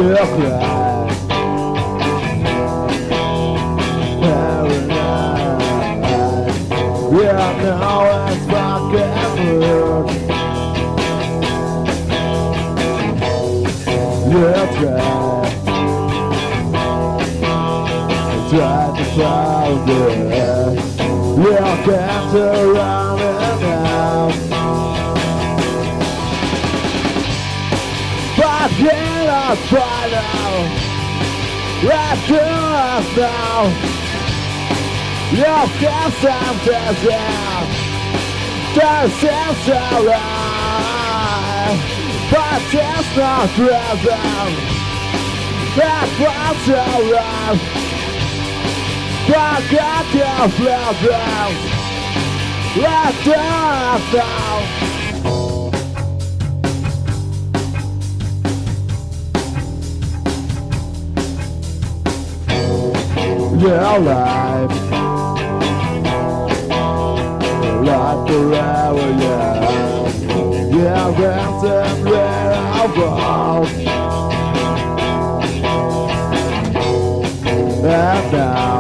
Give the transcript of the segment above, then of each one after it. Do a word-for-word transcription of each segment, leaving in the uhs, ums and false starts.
cry. Paranoid. Yeah, now it's fucking rude. Yeah, try. Try to find it. Yeah, can't around it now. But can I find out? Let's do it now. You can sometimes out. This is alright. But it's not present. That's what's alright. I got your flowers. Let's do it now. Your life, life forever, yeah. Yeah, that's and where I was. And now,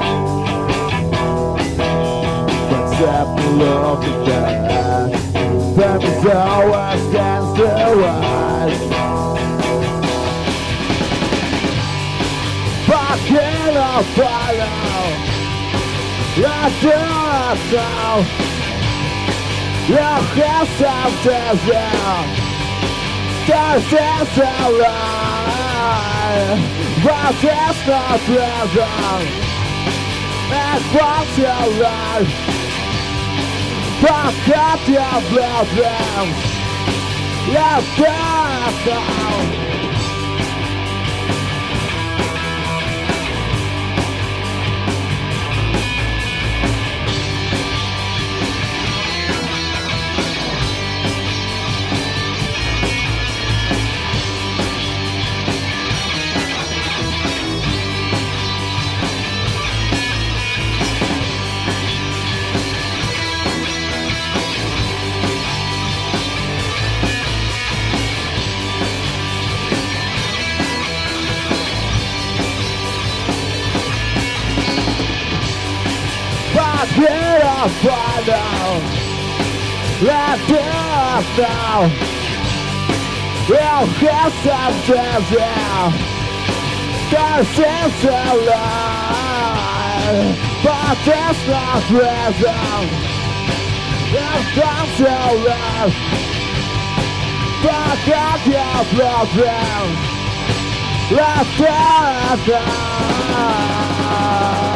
except look at that, time is always stands the wise. But can I follow? I do not know. You have something there. This is alright. But it's not present. It's what's your life. But got your problems. Let's go now. Get up right now. Let's do it now. We'll get some dance now. This is a lie. But it's not present. It's not so love. But got your problems. Let's do it now.